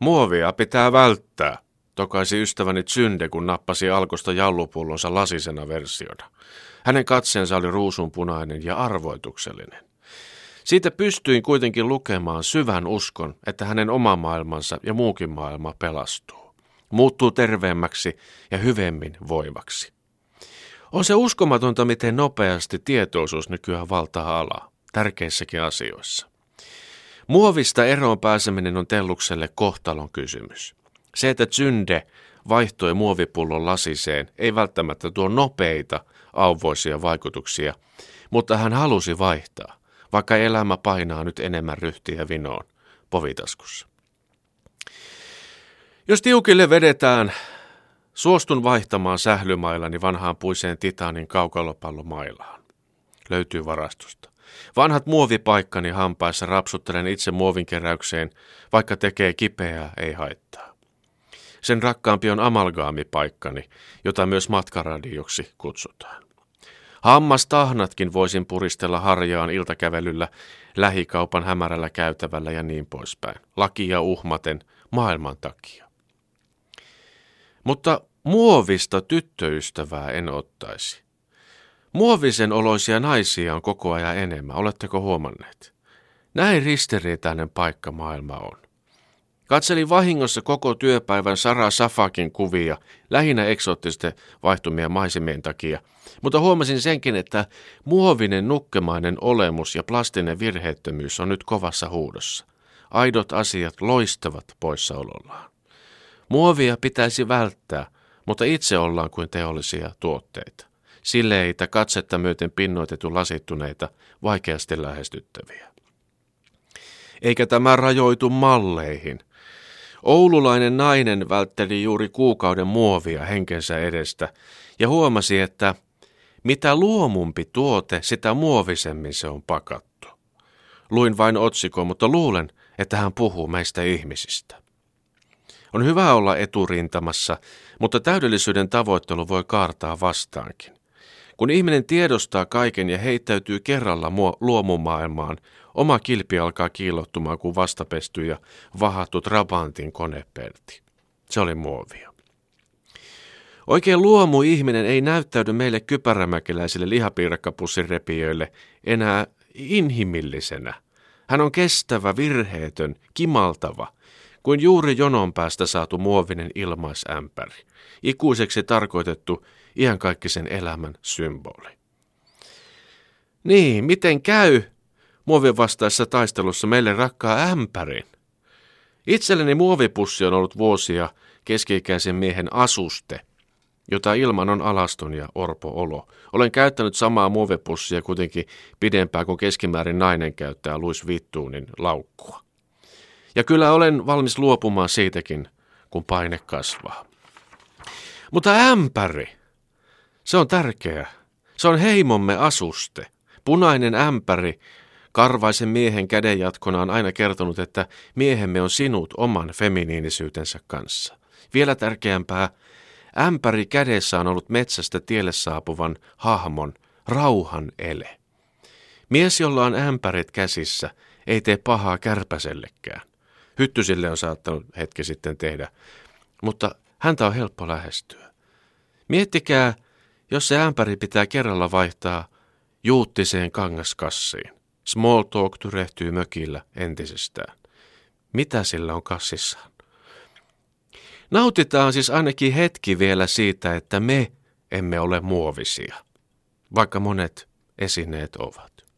Muovia pitää välttää, tokaisi ystäväni Tsynde, kun nappasi Alkosta jallupullonsa lasisena versiona. Hänen katseensa oli ruusunpunainen ja arvoituksellinen. Siitä pystyin kuitenkin lukemaan syvän uskon, että hänen oma maailmansa ja muukin maailma pelastuu. Muuttuu terveemmäksi ja hyvemmin voivaksi. On se uskomatonta, miten nopeasti tietoisuus nykyään valtaa alaa, tärkeissäkin asioissa. Muovista eroon pääseminen on Tellukselle kohtalon kysymys. Se, että Tsynde vaihtoi muovipullon lasiseen, ei välttämättä tuo nopeita, auvoisia vaikutuksia, mutta hän halusi vaihtaa, vaikka elämä painaa nyt enemmän ryhtiä vinoon povitaskussa. Jos tiukille vedetään, suostun vaihtamaan sählymailani vanhaan puiseen Titanin kaukalopallomailaan. Löytyy varastosta. Vanhat muovipaikkani hampaissa rapsuttelen itse muovinkeräykseen, vaikka tekee kipeää, ei haittaa. Sen rakkaampi on amalgaamipaikkani, jota myös matkaradioksi kutsutaan. Hammastahnatkin voisin puristella harjaan iltakävelyllä, lähikaupan hämärällä käytävällä ja niin poispäin. Lakia uhmaten, maailman takia. Mutta muovista tyttöystävää en ottaisi. Muovisen oloisia naisia on koko ajan enemmän, oletteko huomanneet? Näin ristiriitainen paikka maailma on. Katselin vahingossa koko työpäivän Sara Safakin kuvia, lähinnä eksoottisten vaihtumien maisemien takia, mutta huomasin senkin, että muovinen nukkemainen olemus ja plastinen virheettömyys on nyt kovassa huudossa. Aidot asiat loistavat poissaolollaan. Muovia pitäisi välttää, mutta itse ollaan kuin teollisia tuotteita. Sileitä, katsetta myöten pinnoitetun lasittuneita, vaikeasti lähestyttäviä. Eikä tämä rajoitu malleihin. Oululainen nainen vältteli juuri kuukauden muovia henkensä edestä ja huomasi, että mitä luomumpi tuote, sitä muovisemmin se on pakattu. Luin vain otsikon, mutta luulen, että hän puhuu meistä ihmisistä. On hyvä olla eturintamassa, mutta täydellisyyden tavoittelu voi kaartaa vastaankin. Kun ihminen tiedostaa kaiken ja heittäytyy kerralla luomumaailmaan, oma kilpi alkaa kiillottumaan kuin vastapesty ja vahattu Trabantin konepelti. Se oli muovia. Oikein luomu ihminen ei näyttäydy meille kypärämäkeläisille lihapiirakkapussirepijöille enää inhimillisenä. Hän on kestävä, virheetön, kimaltava, kuin juuri jonon päästä saatu muovinen ilmaisämpäri, ikuiseksi tarkoitettu iankaikkisen elämän symboli. Niin, miten käy muovin vastaisessa taistelussa meille rakkaa ämpärin? Itselleni muovipussi on ollut vuosia keski-ikäisen miehen asuste, jota ilman on alaston ja orpo-olo. Olen käyttänyt samaa muovipussia kuitenkin pidempään kuin keskimäärin nainen käyttää Louis Vuittonin laukkua. Ja kyllä olen valmis luopumaan siitäkin, kun paine kasvaa. Mutta ämpäri, se on tärkeä. Se on heimomme asuste. Punainen ämpäri karvaisen miehen kädenjatkona on aina kertonut, että miehemme on sinut oman feminiinisyytensä kanssa. Vielä tärkeämpää, ämpäri kädessä on ollut metsästä tielle saapuvan hahmon rauhan ele. Mies, jolla on ämpärit käsissä, ei tee pahaa kärpäsellekään. Hyttysille on saattanut hetki sitten tehdä, mutta häntä on helppo lähestyä. Miettikää, jos se ämpäri pitää kerralla vaihtaa juuttiseen kangaskassiin. Small talk tyrehtyy mökillä entisestään. Mitä sillä on kassissaan? Nautitaan siis ainakin hetki vielä siitä, että me emme ole muovisia, vaikka monet esineet ovat.